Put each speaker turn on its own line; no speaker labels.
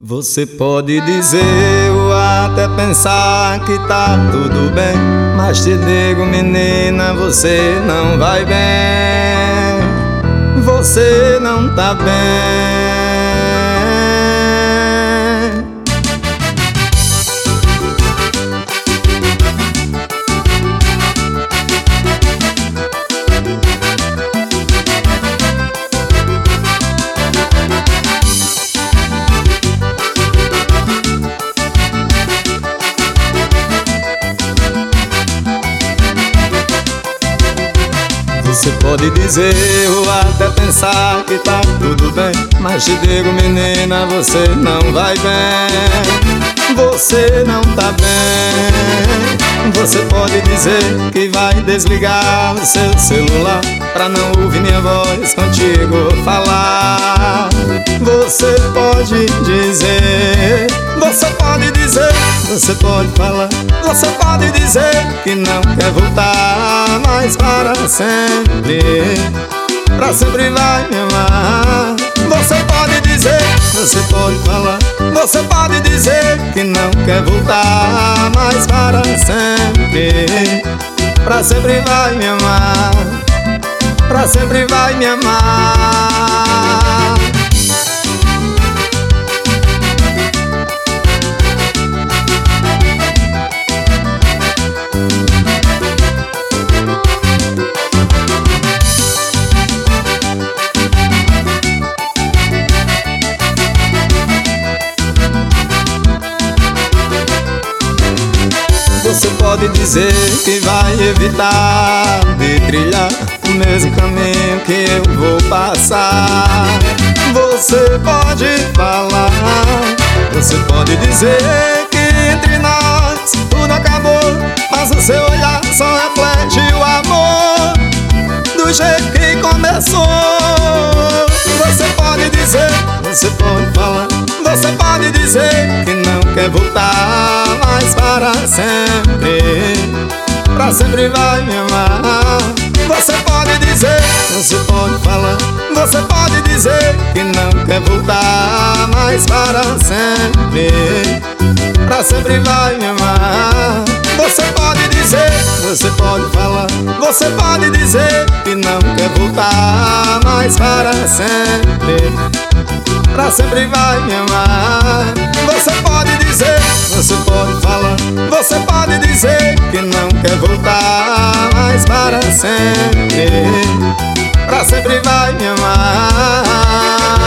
Você pode dizer ou até pensar que tá tudo bem, mas te digo, menina, você não vai bem. Você não tá bem. Você pode dizer ou até pensar que tá tudo bem, mas te digo, menina, você não vai bem. Você não tá bem. Você pode dizer que vai desligar o seu celular pra não ouvir minha voz contigo falar. Você pode dizer, você pode dizer, você pode falar, você pode dizer que não quer voltar mais para sempre vai me amar. Você pode dizer, você pode falar, você pode dizer que não quer voltar mais para sempre vai me amar, pra sempre vai me amar. Você pode dizer que vai evitar de trilhar o mesmo caminho que eu vou passar. Você pode falar, você pode dizer que entre nós tudo acabou, mas o seu olhar só reflete o amor do jeito que começou. Você pode dizer, você pode falar, você pode dizer que não quer voltar mais para sempre vai me amar. Você pode dizer, você pode falar, você pode dizer que não quer voltar mais para sempre vai me amar. Você pode dizer, você pode falar, você pode dizer que não quer voltar mais para sempre vai me amar. Você pode dizer, você pode falar, você pode dizer que não quer voltar mais para sempre vai me amar.